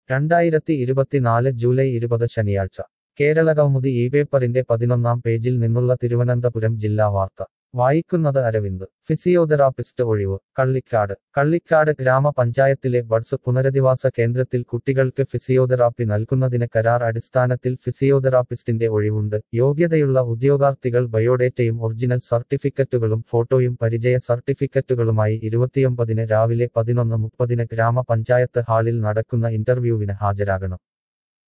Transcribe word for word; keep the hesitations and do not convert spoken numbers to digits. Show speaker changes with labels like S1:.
S1: രണ്ടായിരത്തി ഇരുപത്തിനാല് ജൂലൈ ഇരുപത് ശനിയാഴ്ച കേരളകൗമുദി ഈ പേപ്പറിന്റെ പതിനൊന്നാം പേജിൽ നിന്നുള്ള തിരുവനന്തപുരം ജില്ലാ വാർത്ത വായിക്കുന്നത് അരവിന്ദ് ഫിസിയോതെറാപ്പിസ്റ്റ് ഒഴിവ് കള്ളിക്കാട് കള്ളിക്കാട് ഗ്രാമപഞ്ചായത്തിലെ ബഡ്സ് പുനരധിവാസ കേന്ദ്രത്തിൽ കുട്ടികൾക്ക് ഫിസിയോതെറാപ്പി നൽകുന്നതിന് കരാർ അടിസ്ഥാനത്തിൽ ഫിസിയോതെറാപ്പിസ്റ്റിന്റെ ഒഴിവുണ്ട് യോഗ്യതയുള്ള ഉദ്യോഗാർത്ഥികൾ ബയോഡേറ്റയും ഒറിജിനൽ സർട്ടിഫിക്കറ്റുകളും ഫോട്ടോയും പരിചയ സർട്ടിഫിക്കറ്റുകളുമായി ഇരുപത്തിയൊമ്പതിന് രാവിലെ പതിനൊന്ന് മുപ്പതിന് ഗ്രാമപഞ്ചായത്ത് ഹാളിൽ നടക്കുന്ന ഇന്റർവ്യൂവിന് ഹാജരാകണം